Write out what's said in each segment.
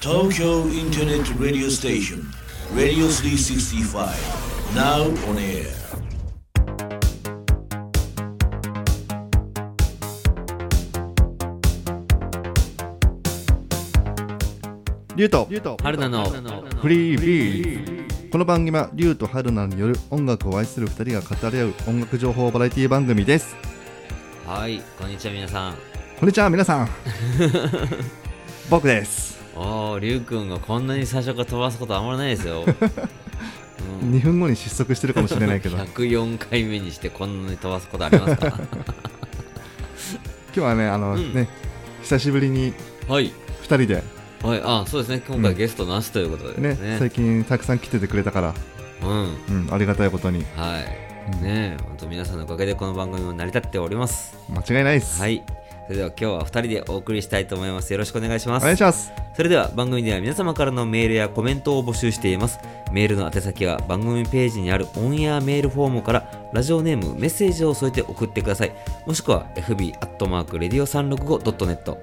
Tokyo Internet Radio Station Radio 365 Now on air リュウと春菜のフリービー。この番組はリュウと春菜による音楽を愛する2人が語り合う音楽情報バラエティ番組です。 はい、こんにちは皆さん。 こんにちは皆さん僕です。 りゅうくんがこんなに最初から飛ばすことあんまりないですよ、 2分後に失速してるかもしれないけど 104回目にしてこんなに飛ばすことありますか今日はね、久しぶりに2人で、 はい、そうですね、今回ゲストなしということでね、 最近たくさん来ててくれたから、ありがたいことに、 ね、本当皆さんのおかげでこの番組も成り立っております。 間違いないです。 はい、それでは今日は2人でお送りしたいと思います。よろしくお願いします。 お願いします。 それでは番組では皆様からのメールやコメントを募集しています。メールの宛先は番組ページにあるオンエアメールフォームからラジオネームメッセージを添えて送ってください。もしくは fb@radio365.net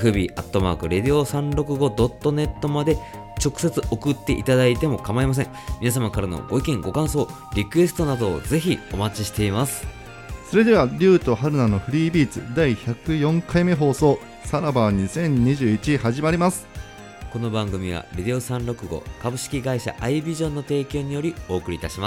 fb@radio365.net まで直接送っていただいても構いません。皆様からのご意見ご感想リクエストなどをぜひお待ちしています。 それではリュウと春菜のフリービーツ第104回目放送さらば2021始まります。 この番組はレディオ365株式会社アイビジョンの提供によりお送りいたします。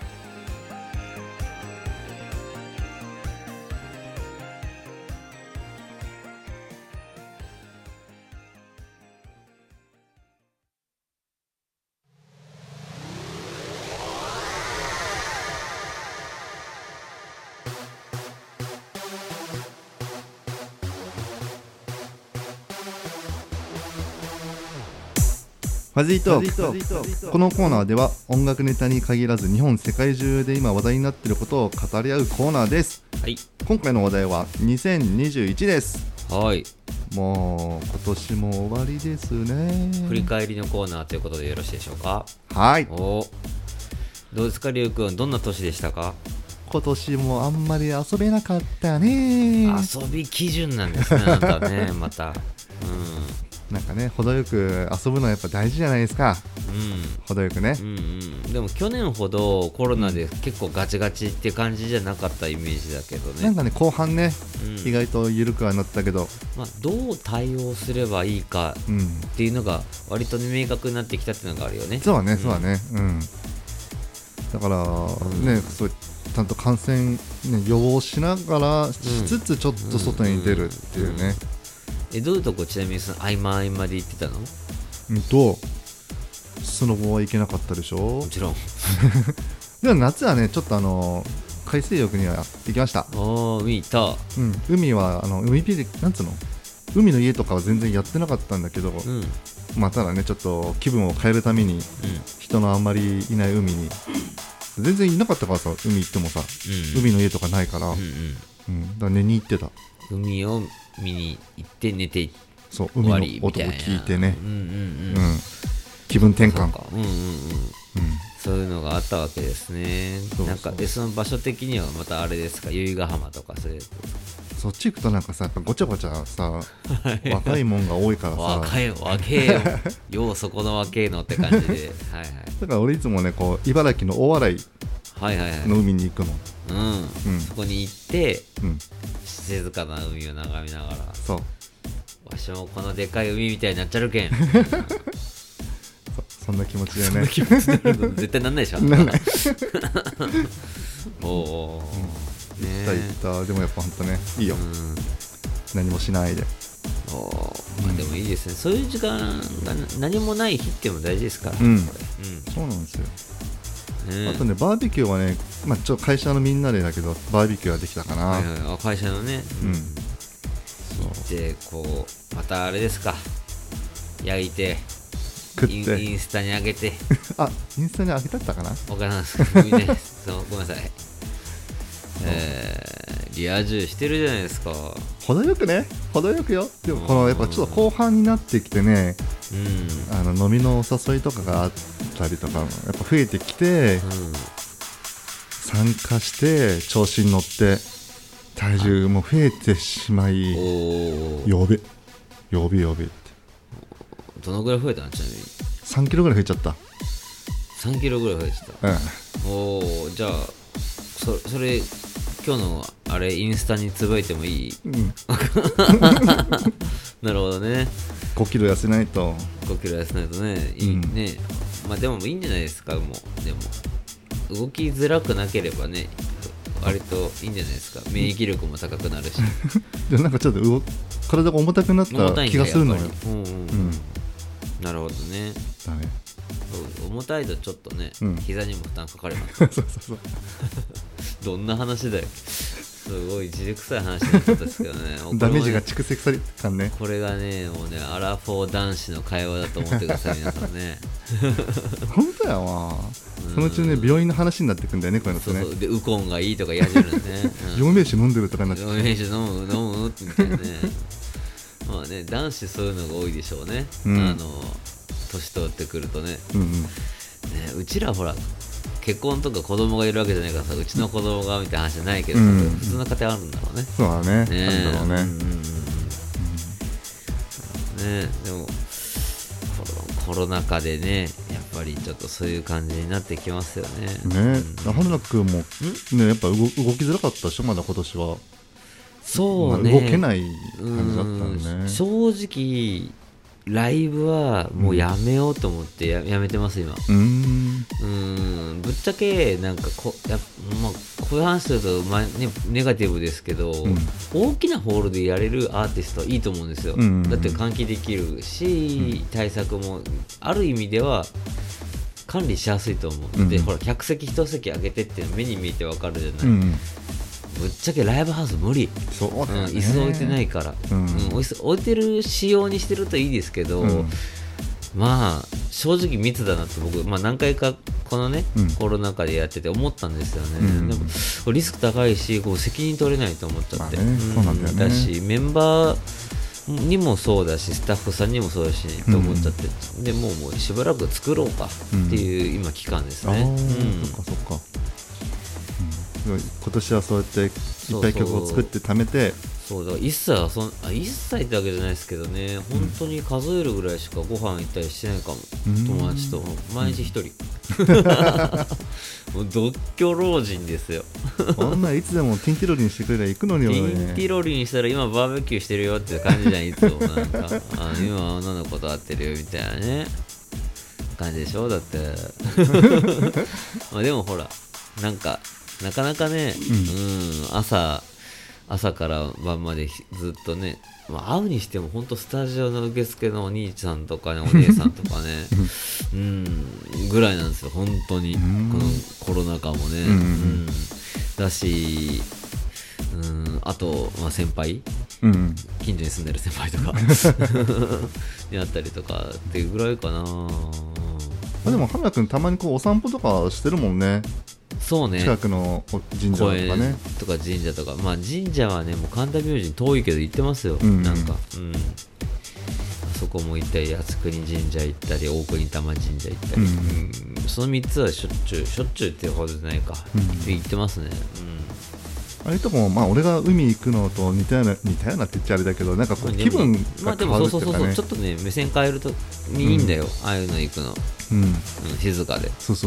ファジートーク。このコーナーでは音楽ネタに限らず日本世界中で今話題になっていることを語り合うコーナーです。今回の話題は2021です。もう今年も終わりですね。 振り返りのコーナーということでよろしいでしょうか。どうですか、りゅうくん、どんな年でしたか。 今年もあんまり遊べなかったね。 遊び基準なんですね、あなたねまたなんかね、程よく遊ぶのはやっぱ大事じゃないですか。程よくね、 でも去年ほどコロナで結構ガチガチって感じじゃなかったイメージだけどね。 なんかね、後半ね、意外と緩くはなったけど、 どう対応すればいいかっていうのが割と明確になってきたっていうのがあるよね。 そうだね、だからね、そうちゃんと感染、予防しながらしつつちょっと外に出るっていうね。 どういうとこちなみにその合間合間で行ってたの？ スノボは行けなかったでしょ。 もちろんでも夏はね、ちょっと海水浴には行きました。 海行った。 海はなんつうの、海の家とかは全然やってなかったんだけど、ただね、ちょっと気分を変えるために、人のあんまりいない海に全然いなかったからさ、海行ってもさ、海の家とかないから、だから寝に行ってた。海を見に行って寝てそう海の音を聞いてね、気分転換。 そういうのがあったわけですね。なんかその場所的にはまたあれですか、由比ヶ浜とかそっち行くとなんかさ、やっぱごちゃごちゃさ若いもんが多いからさ若えよようそこの若えのって感じでだから俺いつもね、こう茨城の大洗の海に行くの。 そこに行って、静かな海を眺めながら、わしもこのでかい海みたいになっちゃるけんそんな気持ちでね絶対なんないでしょなんない行ったでもやっぱほんとね、いいよ、何もしないで。 でもいいですね、そういう時間が何もない日っていうのも大事ですから。 そうなんですよ。あとね、バーベキューはね、ちょっと会社のみんなでだけどバーベキューはできたかな。 会社のね、でこうまたあれですか、焼いて食ってインスタに上げてインスタに上げたったかな、 わからんすごめんなさい、リア充してるじゃないですか。 程よくよ。でもこのやっぱちょっと後半になってきてね、飲みのお誘いとかがあったりとかやっぱ増えてきて、参加して調子に乗って体重も増えてしまい、呼べってどのぐらい増えたの？ちなみに 3キロぐらい増えちゃった。 3キロぐらい増えてた。 うん、 おお、じゃあそれ今日のあれインスタにつぶやいてもいい？ うん、 なるほどね。 5キロ痩せないと。 5キロ痩せないとね、いいね。まあでもいいんじゃないですか。もうでも動きづらくなければね、割といいんじゃないですか。免疫力も高くなるし。 でもなんかちょっと体が重たくなった気がするのよ。 なるほどね。 だね。 重たいとちょっとね、膝にも負担かかります。 そうそうそう。 どんな話だよ。すごいじじくさい話になっちゃったんですけどね。 ダメージが蓄積された感ね。 これがね、もうね、アラフォー男子の会話だと思ってください、皆さんね。 本当やわ。そのうちね、病院の話になってくんだよね、こういうのってね。 そうそう。で、ウコンがいいとか言い始めるんですね。 陽明酒飲んでるとかになって陽明酒飲むみたいなね。まあね、男子そういうのが多いでしょうね。年取ってくるとね。ね、うちらほら結婚とか子供がいるわけじゃないからさ、うちの子供がみたいな話じゃないけど、普通の家庭あるんだろうね。 そうだね。あるんだろうね。 ね、でもコロナ禍でね、やっぱりちょっとそういう感じになってきますよね。 ね、春菜くんもね、やっぱ動きづらかったでしょ、まだ今年は。 そうね、 動けない感じだったね。 正直ライブはもうやめようと思ってやめてます今。ぶっちゃけなんかまあ、こういう話すると、ネガティブですけど、大きなホールでやれるアーティストはいいと思うんですよ。だって換気できるし、対策もある意味では管理しやすいと思う。でほら客席一席上げてって目に見えてわかるじゃない。ぶっちゃけライブハウス無理。 そうだね。 椅子置いてないから、椅子置いてる仕様にしてるといいですけど、まあ正直密だなって僕、何回かこのね、コロナ禍でやってて思ったんですよね。でもリスク高いし、責任取れないと思っちゃって、 そうなんだよね。 だしメンバーにもそうだし、スタッフさんにもそうだしと思っちゃって、でもうしばらく作ろうかっていう今期間ですね。 そっかそっか。今年はそうやっていっぱい曲を作って貯めて、 そうだから一切ってわけじゃないですけどね、本当に数えるぐらいしかご飯行ったりしてないかも。友達と毎日一人。もう独居老人ですよ。 こんないつでもティンティロリンしてくれりゃ行くのに。 ティンティロリンしたら今バーベキューしてるよって感じじゃん、いつもなんか今女の子と会ってるよみたいなね感じでしょ。だってでもほらなかなかね、朝から晩までずっとね、会うにしても本当スタジオの受付のお兄ちゃんとかね、お姉さんとかねぐらいなんですよ本当に。このコロナ禍もね、だし、あと、先輩、近所に住んでる先輩とかにあったりとかっていうぐらいかな。 でも春菜くんたまにお散歩とかしてるもんね。 そうね、 近くの神社とかね、 とか神社とか、神社はねもう神田明神遠いけど行ってますよ。なんか、あそこも行ったり、靖国神社行ったり、大国玉神社行ったり、その3つはしょっちゅうっていうほどじゃないか、で行ってますね。 あれとも俺が海行くのと似たようなって言っちゃあれだけど、なんか気分が変わるっていうかね。 ちょっとね目線変えるといいんだよ、ああいうの行くの。静かで。そう。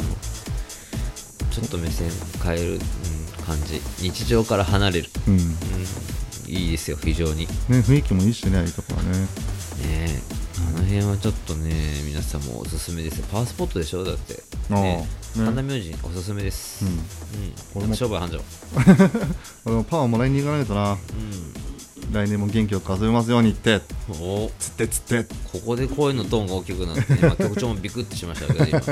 ちょっと目線変える、感じ、日常から離れる、いいですよ非常にね。雰囲気もいいしね、ああいうとこはね。 あの辺はちょっとね皆さんもおすすめですよ。パワースポットでしょ。だって神田明神おすすめです。商売繁盛。 俺もパワーもらいに行かないとな。来年も元気を数えますようにってつってここで声のトーンが大きくなって、今局長もビクッとしましたけど今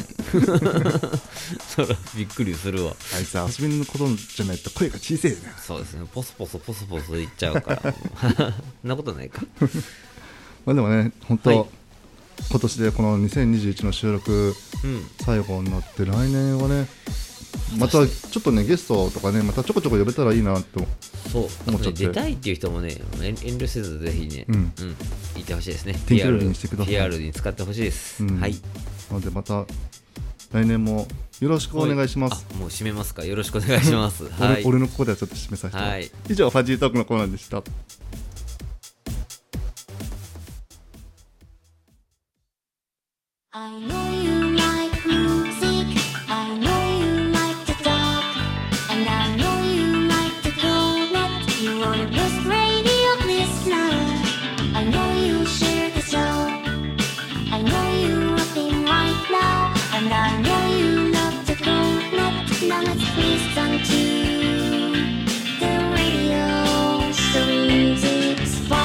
そらびっくりするわ。 あいつ遊びのことじゃないと声が小さいね。 そうですね、ポソポソ言っちゃうからそんなことないか。 でもね、本当、今年でこの2021の収録最後になって、来年はねまたちょっとねゲストとかねまたちょこちょこ呼べたらいいなと思っちゃって。 出たいっていう人もね遠慮せずぜひね、いてほしいですね。 ティンティロリンにしてください。 PR に使ってほしいです。はい。 なのでまた来年もよろしくお願いします。 もう締めますか。よろしくお願いします。 俺のここではちょっと締めさせて、 はい、 以上ファジートークのコーナーでした。 I know you like music, I know you like to talk, and I know you like to go net. You are the best radio listener. I know you share the show, I know you rapping right now, and I know you love to go net. Now let's listen to the radio Street65.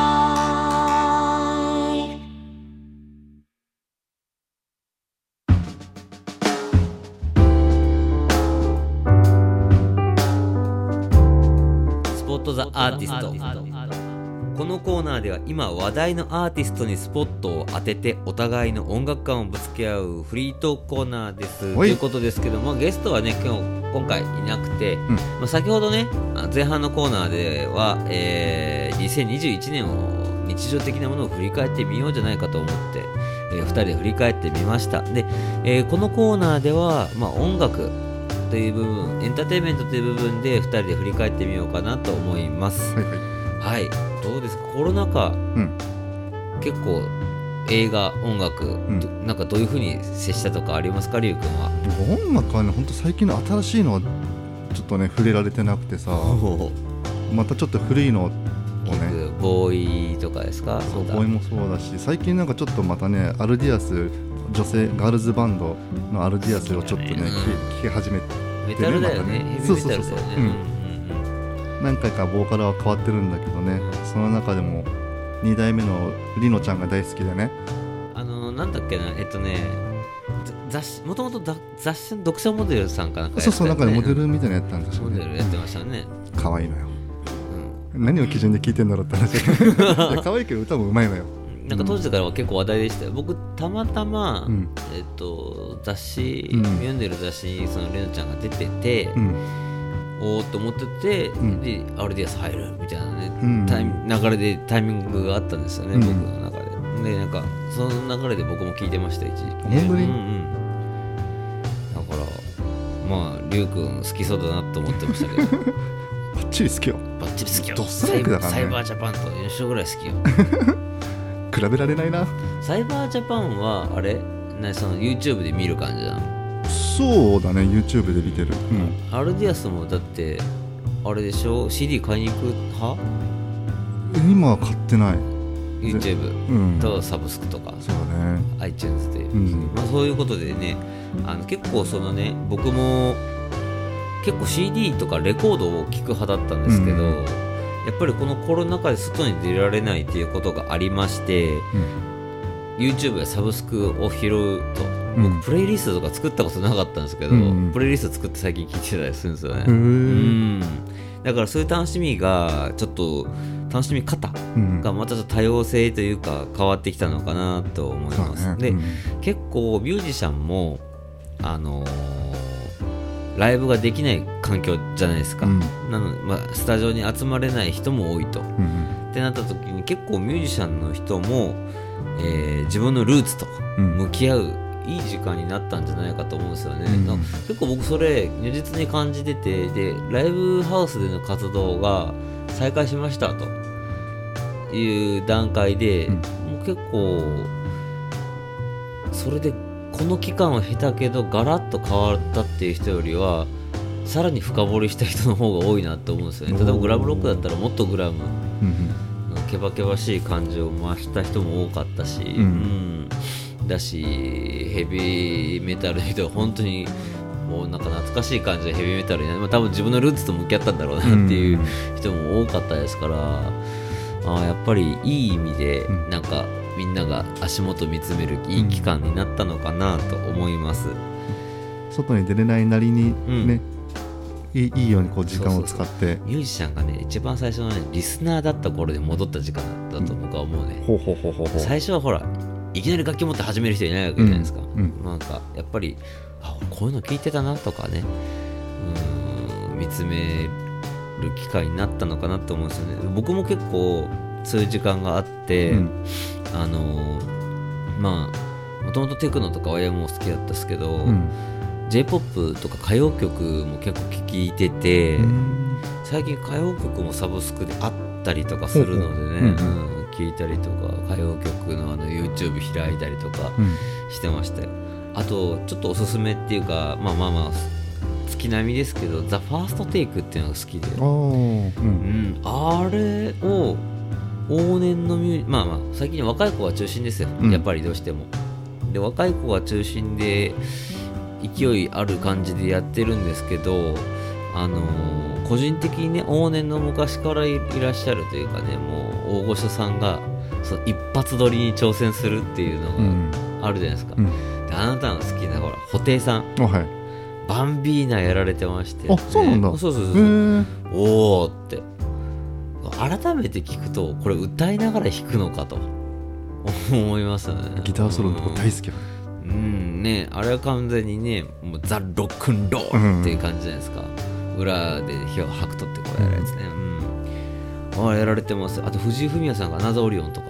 スポットザアーティスト。このコーナーでは今話題のアーティストにスポットを当ててお互いの音楽感をぶつけ合うフリートークコーナーです。ということですけども、ゲストはね今回いなくて、先ほどね前半のコーナーでは、2021年を日常的なものを振り返ってみようじゃないかと思って、2人で振り返ってみました。で、このコーナーでは、音楽という部分、エンターテインメントという部分で2人で振り返ってみようかなと思います。はい、どうですか、コロナ禍、結構映画、音楽、なんかどういう風に接したとかありますか、リュウ君は。 音楽はね、本当最近の新しいのはちょっとね触れられてなくてさ、またちょっと古いのをね、 ボーイとかですか。 そう、ボーイもそうだし、最近なんかちょっとまたね、アルディアス、女性ガールズバンドのアルディアスをちょっとね、聴き始めて、 メタルだよね、ヘビーメタルだよね。 何回かボーカルは変わってるんだけどね、その中でも2代目のリノちゃんが大好きでね。 なんだっけな、雑誌、もともと雑誌の読者モデルさんかなんかやってたよね。 そう、なんかモデルみたいなのやったんですよね。 モデルやってましたね。 可愛いのよ、何を基準で聴いてんだろうって話だけど可愛いけど歌もうまいのよ。なんか当時からは結構話題でしたよ。僕たまたま、雑誌、読んでる雑誌にそのレノちゃんが出てて、おーっと思ってて、でアルディアス入るみたいなね、流れでタイミングがあったんですよね、僕の中で。でなんかその流れで僕も聞いてました、一時期。 本当に、 だからリュウ君好きそうだなと思ってましたけどバッチリ好きよ。 バッチリ好きよ。 ドストライクだからね。 サイバージャパンと4勝ぐらい好きよ比べられないな。 サイバージャパンはあれその YouTube で見る感じなの。 そうだね、 YouTube で見てる。 アルディアスもだってあれでしょ、 CD 買いに行く派？ 今は買ってない。 YouTube とサブスクとか、 そうだね、 iTunes で、そういうことでね、結構そのね、僕も結構 CD とかレコードを聴く派だったんですけど、やっぱりこのコロナ禍で外に出られないっていうことがありまして、YouTube やサブスクを拾うと、僕プレイリストとか作ったことなかったんですけど、プレイリスト作って最近聴いてたりするんですよね。だからそういう楽しみがちょっと楽しみ方がまたちょっと多様性というか変わってきたのかなと思います。で、結構ミュージシャンもライブができない環境じゃないですか。なので、スタジオに集まれない人も多いと、ってなった時に結構ミュージシャンの人も、自分のルーツと向き合ういい時間になったんじゃないかと思うんですよね。結構僕それ如実に感じてて、でライブハウスでの活動が再開しましたという段階で、もう結構それでこの期間は経たけどガラッと変わったっていう人よりはさらに深掘りした人の方が多いなと思うんですよね。例えばグラムロックだったらもっとグラム、ケバケバしい感じを増した人も多かったし、だしヘビーメタルの人は本当にもうなんか懐かしい感じでヘビーメタルに、多分自分のルーツと向き合ったんだろうなっていう人も多かったですから、やっぱりいい意味でなんかみんなが足元見つめるいい期間になったのかなと思います。 外に出れないなりにね、いいようにこう時間を使って、 ミュージシャンがね一番最初のねリスナーだった頃で戻った時間だったと僕は思うね。最初はほらいきなり楽器持って始める人いないわけじゃないですか。なんかやっぱりこういうの聞いてたなとかね、見つめる機会になったのかなと思うんですよね。僕も結構そういう時間があって、もともとテクノとかはもう好きだったんですけど、J-POP とか歌謡曲も結構聴いてて、最近歌謡曲もサブスクであったりとかするのでね、 聴いたりとか歌謡曲のYouTube 開いたりとかしてましたよ。あとちょっとおすすめっていうかまあ月並みですけどザ・ファーストテイクっていうのが好きで、あれを往年の最近若い子が中心ですよ、やっぱりどうしても。で若い子が中心で勢いある感じでやってるんですけど、個人的にね往年の昔からいらっしゃるというかね、もう大御所さんがその一発撮りに挑戦するっていうのがあるじゃないですか、であなたの好きなほら布袋さん、バンビーナやられてまして、ね、 そうなんだ。 そうおーって改めて聞くとこれ歌いながら弾くのかと思いますよね。 ギターソロのとこ大好きだ。 ね、あれは完全にねもうザ・ロックンロールっていう感じじゃないですか、裏で火を吐くとってこれやるやつね、あれやられてます。あと藤井フミヤさんがアナザーオリオンとか、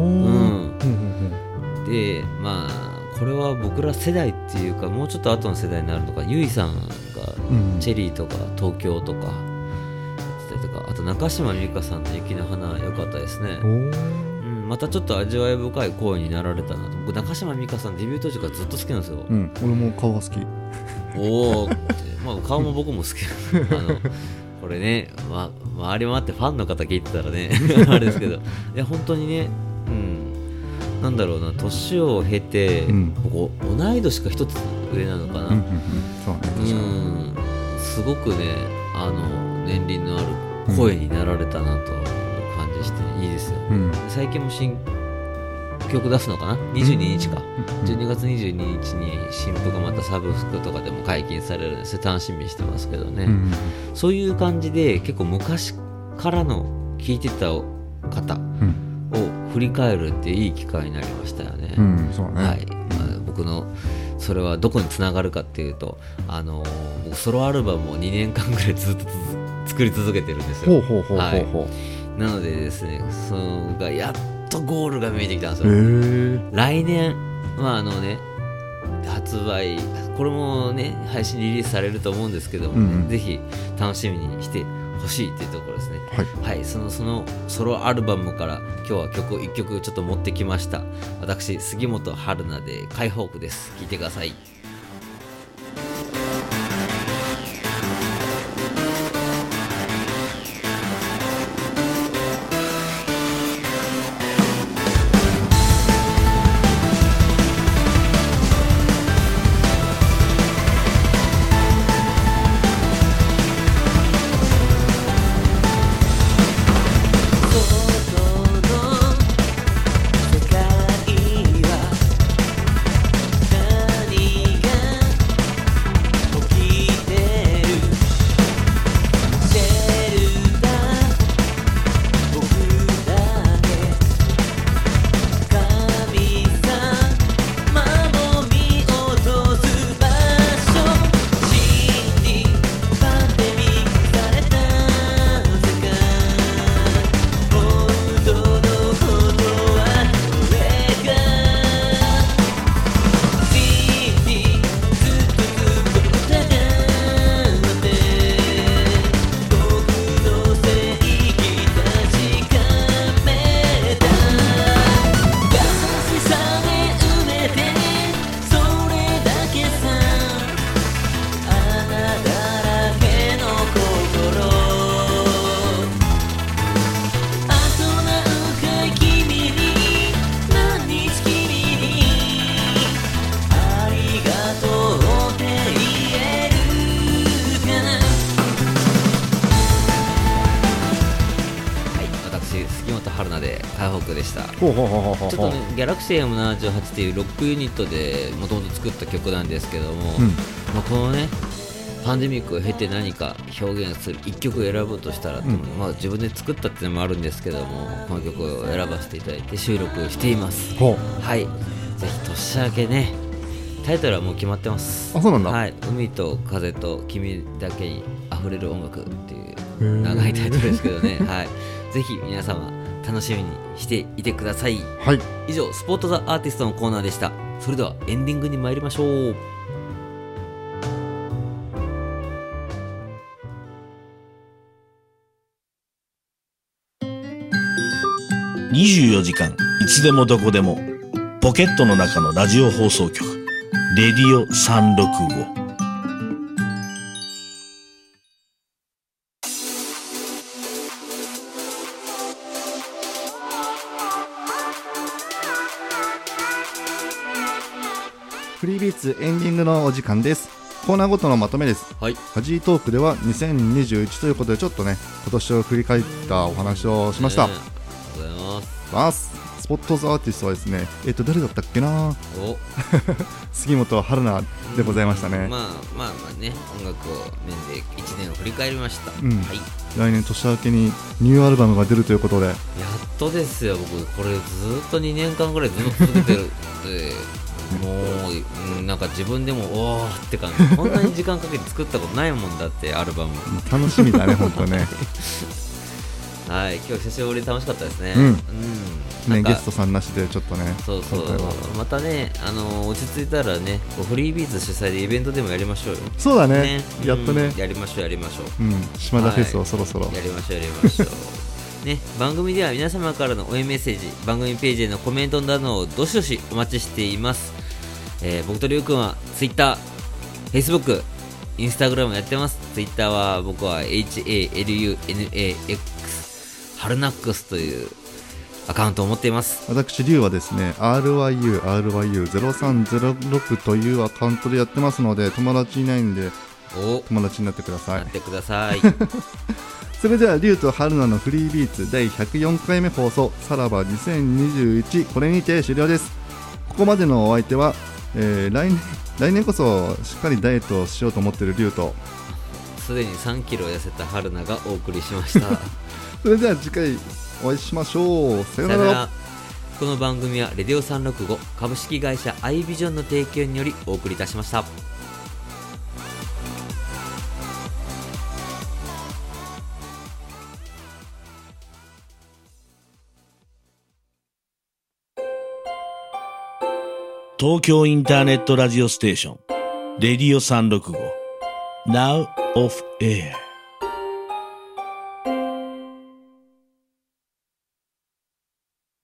でこれは僕ら世代っていうかもうちょっと後の世代になるのか、ゆいさんがチェリーとか東京とかやってたりとか、あと中島美嘉さんの雪の花良かったですね。またちょっと味わい深い声になられたなと。僕中島美嘉さんデビュー当時からずっと好きなんですよ。 俺も顔が好き。 おーって顔も僕も好きこれね、周りもあってファンの方聞いてたらねあれですけど、いや本当にね、なんだろうな、年を経て、僕同い年か一つ上なのかな、すごくね年輪のある声になられたなという感じしていいですよ、最近も新曲出すのかな、22日か、12月22日に新譜がまたサブスクとかでも解禁されるんで、それ楽しみにしてますけどね、そういう感じで結構昔からの聴いてた方を振り返るっていい機会になりましたよね。僕のそれはどこにつながるかっていうと、僕ソロアルバムを2年間ぐらいずっと作り続けてるんですよ。なのでですね、そのがやっとゴールが見えてきたんですよ。来年発売、これもね配信リリースされると思うんですけどもね、ぜひ楽しみにしてほしいっていうところですね。そのソロアルバムから今日は曲を1曲ちょっと持ってきました。私杉本春菜で解放区です。聴いてください。ちょっとね、ギャラクシー M78 っていうロックユニットでもともと作った曲なんですけども、このねパンデミックを経て何か表現する1曲を選ぶとしたら、自分で作ったっていうのもあるんですけども、この曲を選ばせていただいて収録しています。はい、ぜひ年明けね、タイトルはもう決まってます。 そうなんだ。 はい、海と風と君だけに溢れる音楽っていう長いタイトルですけどねはい、ぜひ皆様楽しみにしていてください。以上スポットザアーティストのコーナーでした。それではエンディングに参りましょう。 24時間いつでもどこでもポケットの中のラジオ放送局レディオ365。 フリービーツエンディングのお時間です。コーナーごとのまとめです。 はい。 ファジートークでは2021ということで、ちょっとね今年を振り返ったお話をしました。 ありがとうございます。 スポットズアーティストはですね、誰だったっけなお杉本春菜でございましたね。 まあね、音楽を面で1年を振り返りました。はい。 来年年明けにニューアルバムが出るということで、 やっとですよ。僕これずっと2年間ぐらいずっと続けてるもうなんか自分でもおーって感じ。こんなに時間かけて作ったことないもんだって、アルバム。 楽しみだね本当ね。 はい、今日久しぶりで楽しかったですね。 ね、ゲストさんなしでちょっとね、 そうまたね、落ち着いたらね、フリービーズ主催でイベントでもやりましょうよ。 そうだね、やっとね、 やりましょう。 島田フェスをそろそろ、 やりましょうね、番組では皆様からの応援メッセージ、番組ページへのコメントなどをどしどしお待ちしています。僕とりゅうくんは Twitter、Facebook、Instagram やってます。Twitter は僕は HALUNAX ハルナックスというアカウントを持っています。 私リュウはですね RYU0306 というアカウントでやってますので、友達いないんで友達になってください。それではリュウとハルナのフリービーツ第104回目放送、さらば2021、これにて終了です。ここまでのお相手は、来年こそしっかりダイエットをしようと思っているリュウと、 すでに3キロ痩せたハルナがお送りしました。 それでは次回お会いしましょう。さよなら。 この番組はレディオ365株式会社アイビジョンの提供によりお送りいたしました。 東京インターネットラジオステーションレディオ365 Now off air。